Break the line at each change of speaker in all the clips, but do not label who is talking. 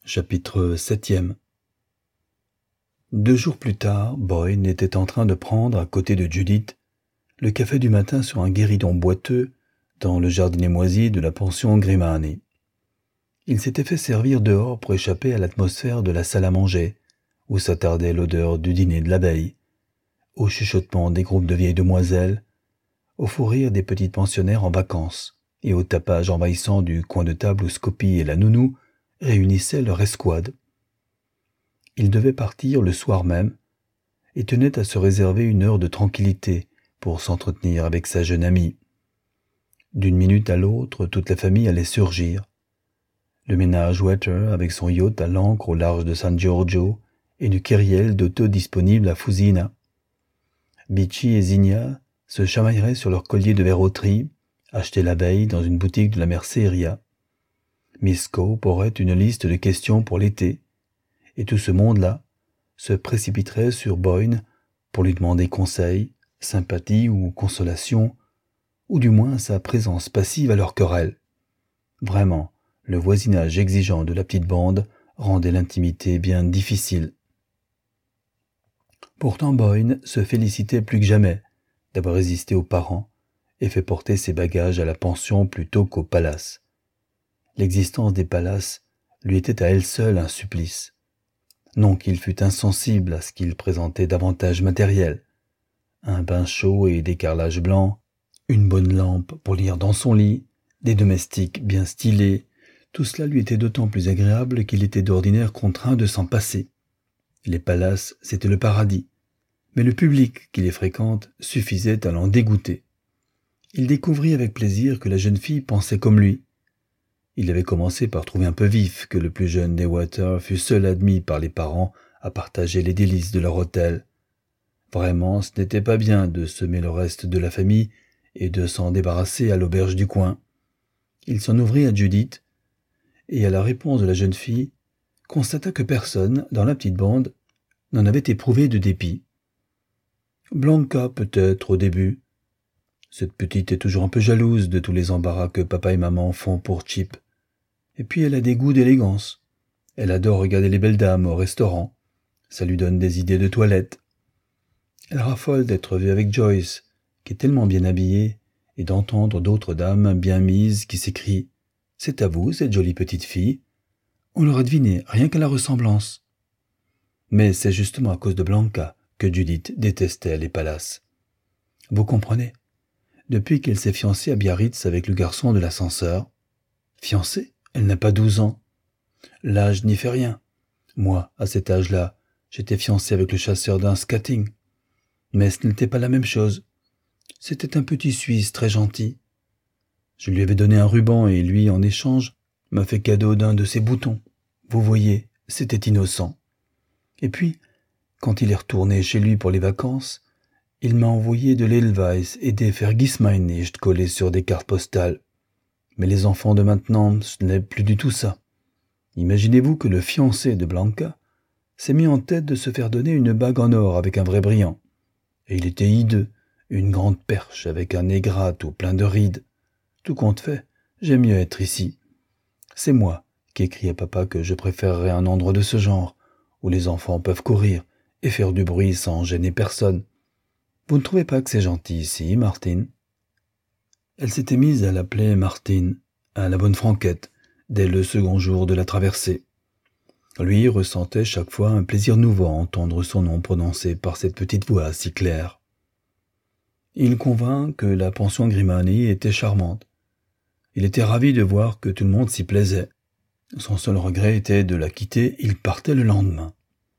Chapitre 7. 2 jours plus tard, Boyne était en train de prendre, à côté de Judith, le café du matin sur un guéridon boiteux dans le jardinet moisi de la pension Grimani. Il s'était fait servir dehors pour échapper à l'atmosphère de la salle à manger, où s'attardait l'odeur du dîner de la veille, au chuchotement des groupes de vieilles demoiselles, au fou rire des petites pensionnaires en vacances et au tapage envahissant du coin de table où Scopie et la nounou réunissaient leur escouade. Il devait partir le soir même et tenait à se réserver une heure de tranquillité pour s'entretenir avec sa jeune amie. D'une minute à l'autre, toute la famille allait surgir. Le ménage Wetter avec son yacht à l'ancre au large de San Giorgio et une kyrielle d'auto disponible à Fusina. Bici et Zinnia se chamailleraient sur leurs colliers de verroterie, achetés la veille dans une boutique de la Merceria. Miss Cope aurait une liste de questions pour l'été, et tout ce monde-là se précipiterait sur Boyne pour lui demander conseil, sympathie ou consolation, ou du moins sa présence passive à leur querelle. Vraiment, le voisinage exigeant de la petite bande rendait l'intimité bien difficile. Pourtant Boyne se félicitait plus que jamais d'avoir résisté aux parents et fait porter ses bagages à la pension plutôt qu'au palace. L'existence des palaces lui était à elle seule un supplice. Non qu'il fût insensible à ce qu'il présentait d'avantages matériels. Un bain chaud et des carrelages blancs, une bonne lampe pour lire dans son lit, des domestiques bien stylés, tout cela lui était d'autant plus agréable qu'il était d'ordinaire contraint de s'en passer. Les palaces, c'était le paradis, mais le public qui les fréquente suffisait à l'en dégoûter. Il découvrit avec plaisir que la jeune fille pensait comme lui. Il avait commencé par trouver un peu vif que le plus jeune des Wetter fût seul admis par les parents à partager les délices de leur hôtel. Vraiment, ce n'était pas bien de semer le reste de la famille et de s'en débarrasser à l'auberge du coin. Il s'en ouvrit à Judith, et à la réponse de la jeune fille, constata que personne, dans la petite bande, n'en avait éprouvé de dépit. Blanca, peut-être, au début. Cette petite est toujours un peu jalouse de tous les embarras que papa et maman font pour Chip. Et puis elle a des goûts d'élégance. Elle adore regarder les belles dames au restaurant. Ça lui donne des idées de toilette. Elle raffole d'être vue avec Joyce, qui est tellement bien habillée, et d'entendre d'autres dames bien mises qui s'écrient « C'est à vous, cette jolie petite fille. On l'aurait deviné, rien qu'à la ressemblance. » Mais c'est justement à cause de Blanca que Judith détestait les palaces. Vous comprenez? Depuis qu'elle s'est fiancée à Biarritz avec le garçon de l'ascenseur. Fiancée? Elle n'a pas 12 ans. L'âge n'y fait rien. Moi, à cet âge-là, j'étais fiancé avec le chasseur d'un skating. Mais ce n'était pas la même chose. C'était un petit Suisse très gentil. Je lui avais donné un ruban et lui, en échange, m'a fait cadeau d'un de ses boutons. Vous voyez, c'était innocent. Et puis, quand il est retourné chez lui pour les vacances, il m'a envoyé de l'Edelweiss et des Vergissmeinnicht collés sur des cartes postales. Mais les enfants de maintenant, ce n'est plus du tout ça. Imaginez-vous que le fiancé de Blanca s'est mis en tête de se faire donner une bague en or avec un vrai brillant. Et il était hideux, une grande perche avec un nez gras tout plein de rides. Tout compte fait, j'aime mieux être ici. C'est moi qui écris à papa que je préférerais un endroit de ce genre, où les enfants peuvent courir et faire du bruit sans gêner personne. Vous ne trouvez pas que c'est gentil ici, Martine? Elle s'était mise à l'appeler Martine, à la bonne franquette, dès le second jour de la traversée. Lui ressentait chaque fois un plaisir nouveau à entendre son nom prononcé par cette petite voix si claire. Il convint que la pension Grimani était charmante. Il était ravi de voir que tout le monde s'y plaisait. Son seul regret était de la quitter, il partait le lendemain.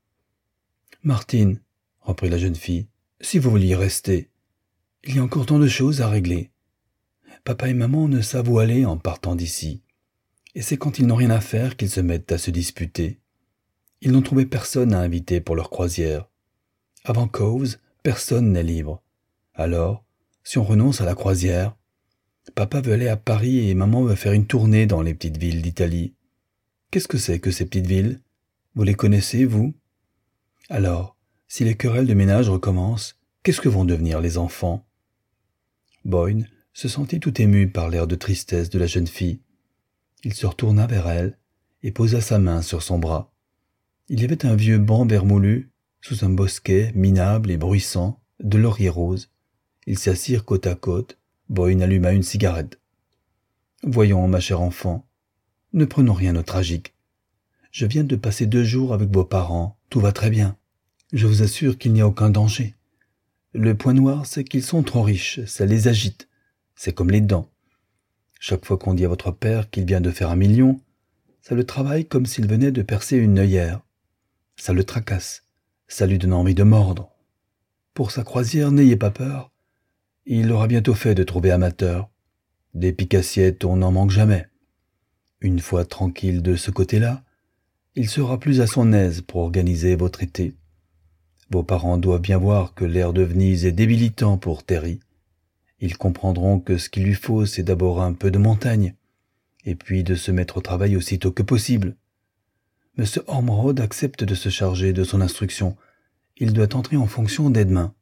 « Martine, » reprit la jeune fille, « si vous vouliez rester, il y a encore tant de choses à régler. Papa et maman ne savent où aller en partant d'ici, et c'est quand ils n'ont rien à faire qu'ils se mettent à se disputer. Ils n'ont trouvé personne à inviter pour leur croisière. Avant Cowes, personne n'est libre. Alors, si on renonce à la croisière, papa veut aller à Paris et maman veut faire une tournée dans les petites villes d'Italie. Qu'est-ce que c'est que ces petites villes? Vous les connaissez, vous? Alors, si les querelles de ménage recommencent, qu'est-ce que vont devenir les enfants? » Boyne se sentit tout ému par l'air de tristesse de la jeune fille. Il se retourna vers elle et posa sa main sur son bras. Il y avait un vieux banc vermoulu, sous un bosquet minable et bruissant, de lauriers roses. Ils s'assirent côte à côte. Boyne alluma une cigarette. « Voyons, ma chère enfant, ne prenons rien au tragique. Je viens de passer 2 jours avec vos parents, tout va très bien. Je vous assure qu'il n'y a aucun danger. Le point noir, c'est qu'ils sont trop riches, ça les agite. C'est comme les dents. Chaque fois qu'on dit à votre père qu'il vient de faire 1 million, ça le travaille comme s'il venait de percer une œillère. Ça le tracasse, ça lui donne envie de mordre. Pour sa croisière, n'ayez pas peur. Il aura bientôt fait de trouver amateur. Des pique-assiettes, on n'en manque jamais. Une fois tranquille de ce côté-là, il sera plus à son aise pour organiser votre été. Vos parents doivent bien voir que l'air de Venise est débilitant pour Terry. Ils comprendront que ce qu'il lui faut, c'est d'abord un peu de montagne, et puis de se mettre au travail aussitôt que possible. M. Ormerod accepte de se charger de son instruction. Il doit entrer en fonction dès demain.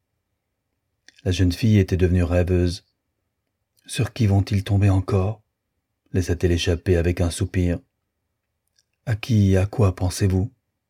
La jeune fille était devenue rêveuse. Sur qui vont-ils tomber encore? Laissa-t-elle échapper avec un soupir. À qui, à quoi pensez-vous?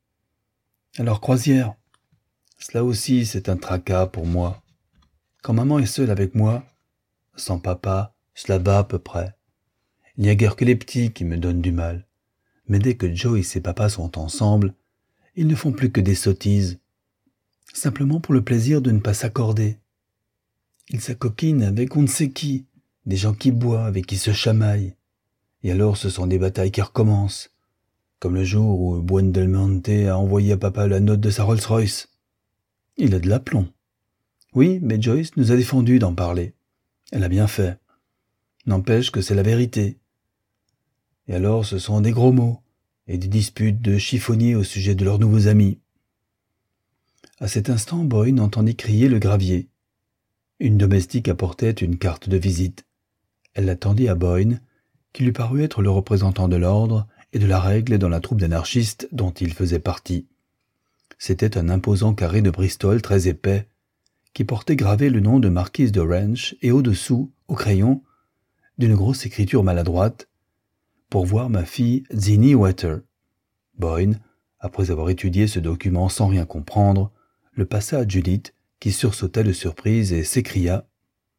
À leur croisière. Cela aussi, c'est un tracas pour moi. Quand maman est seule avec moi, sans papa, cela va à peu près. Il n'y a guère que les petits qui me donnent du mal. Mais dès que Joe et ses papas sont ensemble, ils ne font plus que des sottises. Simplement pour le plaisir de ne pas s'accorder. Ils s'acoquinent avec on ne sait qui, des gens qui boivent et qui se chamaillent. Et alors ce sont des batailles qui recommencent. Comme le jour où Buondelmonte a envoyé à papa la note de sa Rolls-Royce. Il a de l'aplomb. Oui, mais Joyce nous a défendu d'en parler. Elle a bien fait. N'empêche que c'est la vérité. Et alors ce sont des gros mots, et des disputes de chiffonniers au sujet de leurs nouveaux amis. À cet instant, Boyne entendit crier le gravier. Une domestique apportait une carte de visite. Elle l'attendit à Boyne, qui lui parut être le représentant de l'ordre et de la règle dans la troupe d'anarchistes dont il faisait partie. C'était un imposant carré de Bristol très épais, qui portait gravé le nom de marquise d'Orange et au-dessous, au crayon, d'une grosse écriture maladroite, pour voir ma fille Zinnie Wetter. Boyne, après avoir étudié ce document sans rien comprendre, le passa à Judith, qui sursauta de surprise et s'écria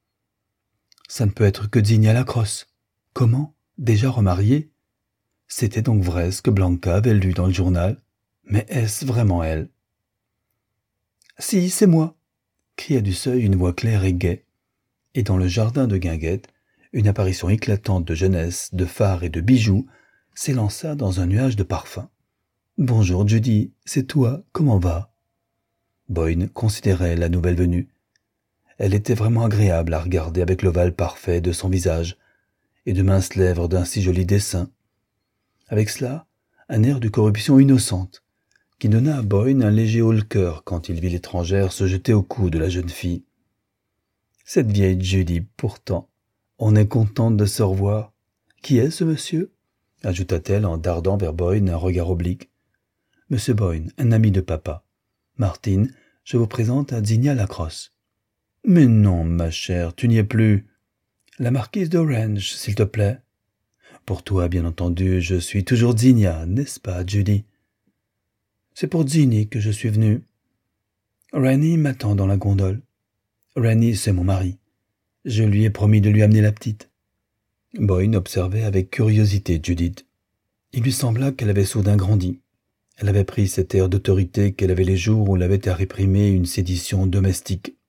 « Ça ne peut être que Zinnie à la crosse. Comment? Déjà remariée ?» C'était donc vrai ce que Blanca avait lu dans le journal. Mais est-ce vraiment elle? « Si, c'est moi !» cria du seuil une voix claire et gaie. Et dans le jardin de Guinguette, une apparition éclatante de jeunesse, de fards et de bijoux s'élança dans un nuage de parfums. « Bonjour Judy, c'est toi, comment va ?» Boyne considérait la nouvelle venue. Elle était vraiment agréable à regarder avec l'ovale parfait de son visage et de minces lèvres d'un si joli dessin. Avec cela, un air de corruption innocente qui donna à Boyne un léger haut-le-cœur quand il vit l'étrangère se jeter au cou de la jeune fille. « Cette vieille Judy, pourtant, on est contente de se revoir. Qui est ce monsieur ?» ajouta-t-elle en dardant vers Boyne un regard oblique. « Monsieur Boyne, un ami de papa. Martine, je vous présente à Zinnia Lacrosse. »« Mais non, ma chère, tu n'y es plus. La marquise d'Orange, s'il te plaît. »« Pour toi, bien entendu, je suis toujours Zinnia, n'est-ce pas, Judy ?»« C'est pour Zinnie que je suis venu. Rennie m'attend dans la gondole. Rennie, c'est mon mari. Je lui ai promis de lui amener la petite. » Boyne observait avec curiosité Judith. Il lui sembla qu'elle avait soudain grandi. Elle avait pris cet air d'autorité qu'elle avait les jours où l'avait à réprimer une sédition domestique.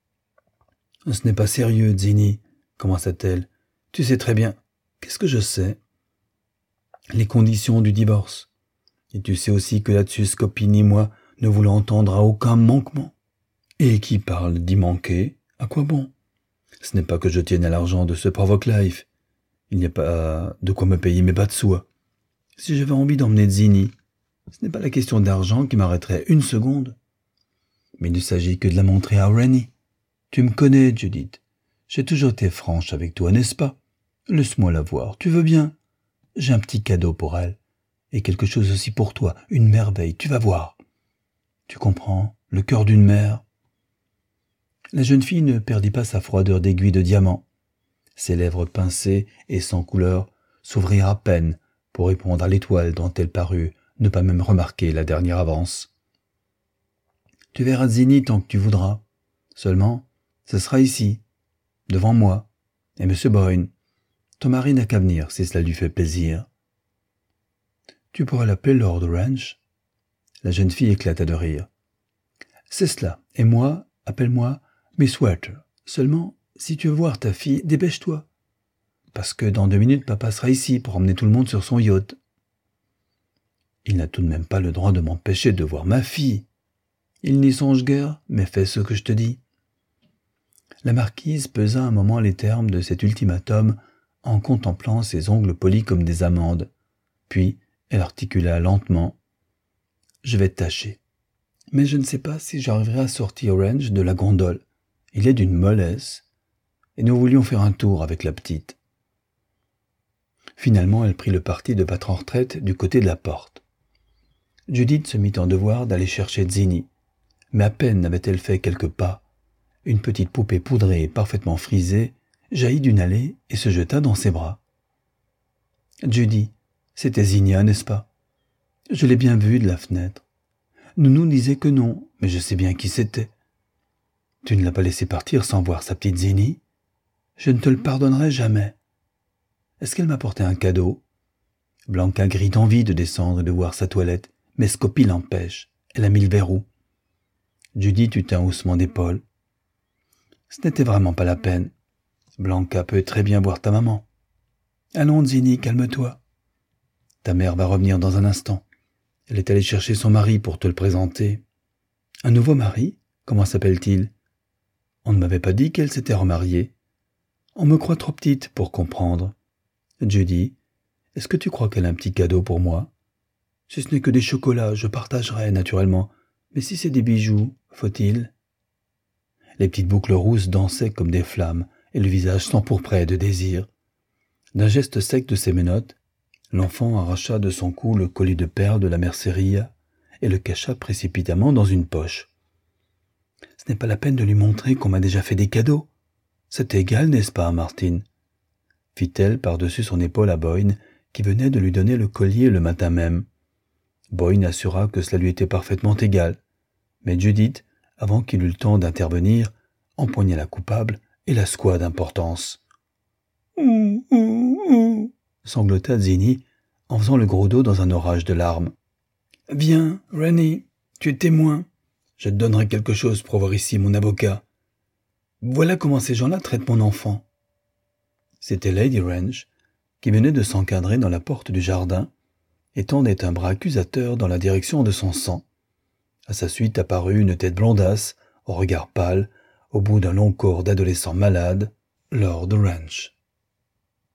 « Ce n'est pas sérieux, Zinnie, » commença-t-elle. « Tu sais très bien. » « Qu'est-ce que je sais ?»« Les conditions du divorce. Et tu sais aussi que là-dessus, Scopine et moi ne voulons entendre à aucun manquement. » « Et qui parle d'y manquer? À quoi bon? Ce n'est pas que je tienne à l'argent de ce Provoque Life. Il n'y a pas de quoi me payer mes bas de soie. Si j'avais envie d'emmener Zinnie, ce n'est pas la question d'argent qui m'arrêterait une seconde. Mais il ne s'agit que de la montrer à Rennie. Tu me connais, Judith. J'ai toujours été franche avec toi, n'est-ce pas? Laisse-moi la voir, tu veux bien? J'ai un petit cadeau pour elle. Et quelque chose aussi pour toi, une merveille, tu vas voir. Tu comprends, le cœur d'une mère. La jeune fille ne perdit pas sa froideur d'aiguille de diamant. Ses lèvres pincées et sans couleur s'ouvrirent à peine pour répondre à l'étoile dont elle parut ne pas même remarquer la dernière avance. « Tu verras Zinni tant que tu voudras. Seulement, ce sera ici, devant moi, et M. Boyne. Ton mari n'a qu'à venir si cela lui fait plaisir. » « Tu pourrais l'appeler Lord Orange ?» La jeune fille éclata de rire. « C'est cela, et moi, appelle-moi Miss Walter. Seulement, si tu veux voir ta fille, dépêche-toi. Parce que dans 2 minutes, papa sera ici pour emmener tout le monde sur son yacht. » « Il n'a tout de même pas le droit de m'empêcher de voir ma fille. Il n'y songe guère, mais fais ce que je te dis. » La marquise pesa un moment les termes de cet ultimatum en contemplant ses ongles polis comme des amandes. Puis, elle articula lentement. « Je vais tâcher. Mais je ne sais pas si j'arriverai à sortir Orange de la gondole. Il est d'une mollesse. Et nous voulions faire un tour avec la petite. » Finalement, elle prit le parti de battre en retraite du côté de la porte. Judith se mit en devoir d'aller chercher Zinni, mais à peine avait-elle fait quelques pas, une petite poupée poudrée et parfaitement frisée jaillit d'une allée et se jeta dans ses bras. « Judy, c'était Zinnia, n'est-ce pas? Je l'ai bien vue de la fenêtre. Nounou disait que non, mais je sais bien qui c'était. Tu ne l'as pas laissé partir sans voir sa petite Zinni? Je ne te le pardonnerai jamais. Est-ce qu'elle m'a porté un cadeau? » Blanca grille d'envie de descendre et de voir sa toilette, mais Scopie l'empêche. Elle a mis le verrou. Judith eut un haussement d'épaule. « Ce n'était vraiment pas la peine. Blanca peut très bien voir ta maman. Allons, Zinni, calme-toi. Ta mère va revenir dans un instant. Elle est allée chercher son mari pour te le présenter. »« Un nouveau mari? Comment s'appelle-t-il? » ?»« On ne m'avait pas dit qu'elle s'était remariée. On me croit trop petite pour comprendre. Judy, est-ce que tu crois qu'elle a un petit cadeau pour moi? Si ce n'est que des chocolats, je partagerai naturellement. Mais si c'est des bijoux, faut-il? » Les petites boucles rousses dansaient comme des flammes et le visage s'empourprait de désir. D'un geste sec de ses menottes, l'enfant arracha de son cou le collier de perles de la merceria et le cacha précipitamment dans une poche. « Ce n'est pas la peine de lui montrer qu'on m'a déjà fait des cadeaux. C'est égal, n'est-ce pas, Martine ?» fit-elle par-dessus son épaule à Boyne, qui venait de lui donner le collier le matin même. Boyne assura que cela lui était parfaitement égal, mais Judith, avant qu'il eût le temps d'intervenir, empoigna la coupable et la secoua d'importance. « sanglota Zinni en faisant le gros dos dans un orage de larmes. « Viens, Rennie, tu es témoin. Je te donnerai quelque chose pour voir ici mon avocat. Voilà comment ces gens-là traitent mon enfant. » C'était Lady Range, qui venait de s'encadrer dans la porte du jardin et tendait un bras accusateur dans la direction de son sang. À sa suite apparut une tête blondasse, au regard pâle, au bout d'un long corps d'adolescent malade, Lord Orange.